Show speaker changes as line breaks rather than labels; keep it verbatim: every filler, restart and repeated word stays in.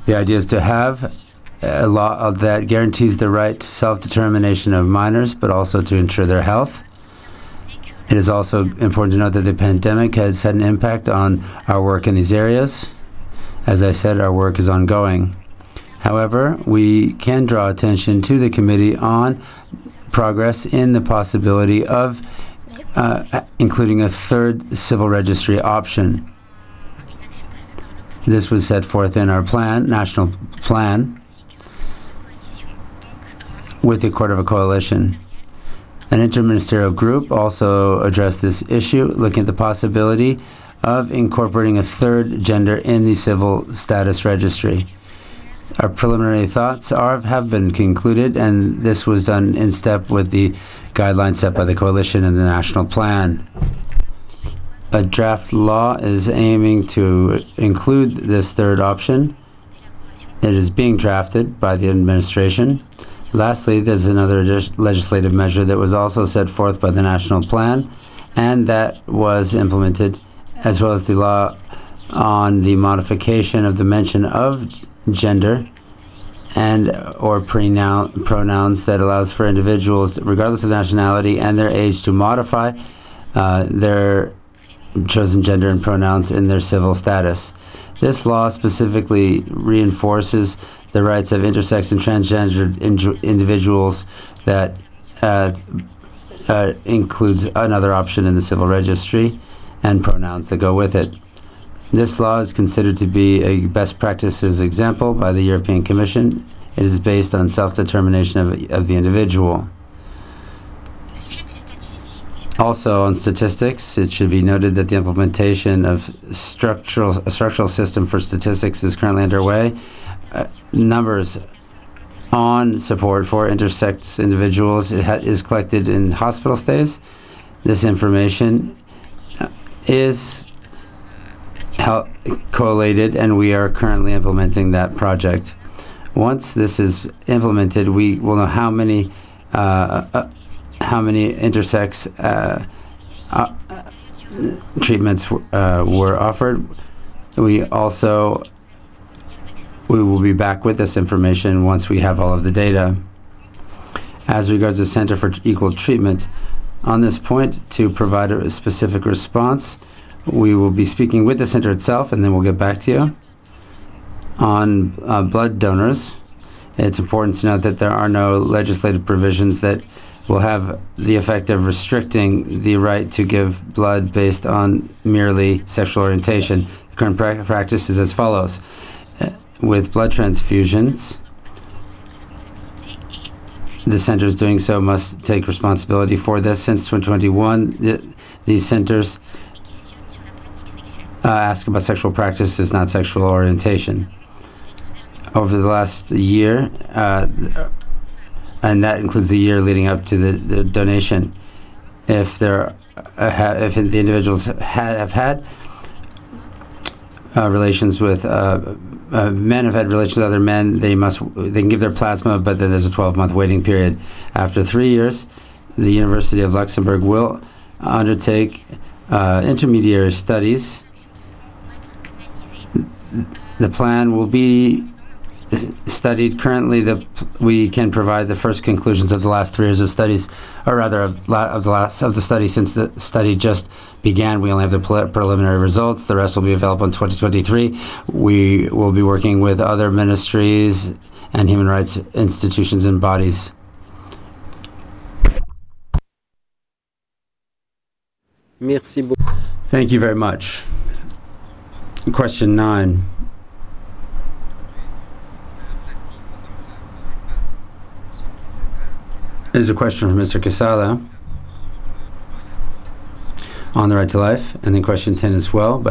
The idea is to have a law that guarantees the right to self-determination of minors, but also to ensure their health. It is also important to note that the pandemic has had an impact on our work in these areas. As I said, our work is ongoing. However, we can draw attention to the committee on progress in the possibility of uh, including a third civil registry option. This was set forth in our plan, national plan, with the Court of a Coalition. An interministerial group also addressed this issue, looking at the possibility of incorporating a third gender in the civil status registry. Our preliminary thoughts are have been concluded, and this was done in step with the guidelines set by the Coalition and the national plan. A draft law is aiming to include this third option. It is being drafted by the administration. Lastly, there's another legislative measure that was also set forth by the national plan and that was implemented, as well as the law on the modification of the mention of gender and or pronoun, pronouns that allows for individuals, regardless of nationality and their age, to modify uh, their chosen gender and pronouns in their civil status. This law specifically reinforces the rights of intersex and transgender in individuals that uh, uh, includes another option in the civil registry and pronouns that go with it. This law is considered to be a best practices example by the European Commission. It is based on self-determination of, of the individual. Also, on statistics, it should be noted that the implementation of structural a structural system for statistics is currently underway. Uh, numbers on support for intersex individuals is collected in hospital stays. This information is collated, and we are currently implementing that project. Once this is implemented, we will know how many uh, uh, how many intersex uh, uh, treatments uh, were offered. We also we will be back with this information once we have all of the data. As regards the Center for Equal Treatment, on this point, to provide a specific response, we will be speaking with the center itself, and then we'll get back to you. On uh, blood donors, it's important to note that there are no legislative provisions that will have the effect of restricting the right to give blood based on merely sexual orientation. The current pra practice is as follows. Uh, with blood transfusions, the centers doing so must take responsibility for this. Since twenty twenty-one, the, these centers uh, ask about sexual practices, not sexual orientation. Over the last year, uh, and that includes the year leading up to the, the donation, if there, uh, if the individuals ha have had uh, relations with uh, uh, men have had relations with other men, they must they can give their plasma, but then there's a twelve month waiting period. After three years, the University of Luxembourg will undertake uh, intermediary studies. The plan will be studied. Currently, the we can provide the first conclusions of the last three years of studies, or rather of, of the last of the study since the study just began. We only have the preliminary results. The rest will be available in twenty twenty-three. We will be working with other ministries and human rights institutions and bodies.
Merci beaucoup.
Thank you very much. Question nine. Is a question from Mister Casala on the right to life, and then question ten as well.